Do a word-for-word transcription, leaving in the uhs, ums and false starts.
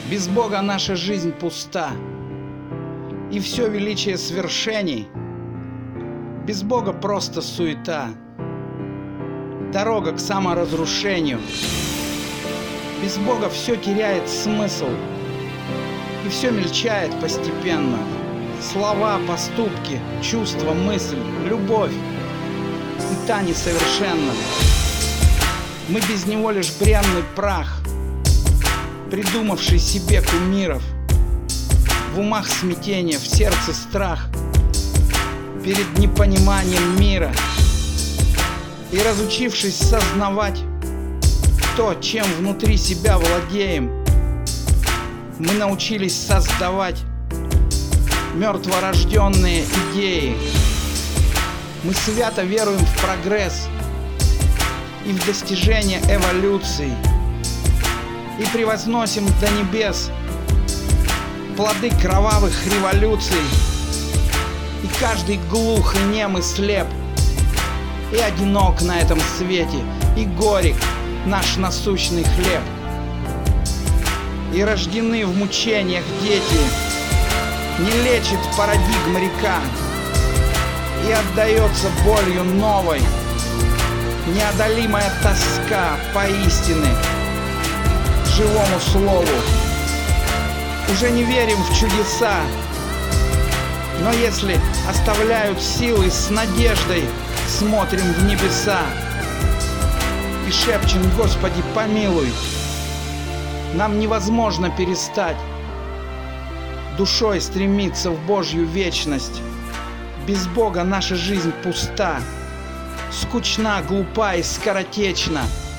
Без Бога наша жизнь пуста, и все величие свершений без Бога просто суета. Дорога к саморазрушению. Без Бога все теряет смысл, и все мельчает постепенно. Слова, поступки, чувства, мысль, любовь, и та несовершенна. Мы без него лишь бренный прах, придумавший себе кумиров. В умах смятение, в сердце страх перед непониманием мира. И разучившись сознавать то, чем внутри себя владеем, мы научились создавать мертворожденные идеи. Мы свято веруем в прогресс и в достижение эволюции, и превозносим до небес плоды кровавых революций. И каждый глух и нем и слеп, и одинок на этом свете, и горек наш насущный хлеб. И рождены в мучениях дети, не лечит парадигм река, и отдается болью новой неодолимая тоска по истине, живому слову. Уже не верим в чудеса, но если оставляют силы, с надеждой смотрим в небеса и шепчем: Господи, помилуй. Нам невозможно перестать душой стремиться в Божью вечность. Без Бога наша жизнь пуста, скучна, глупа и скоротечна.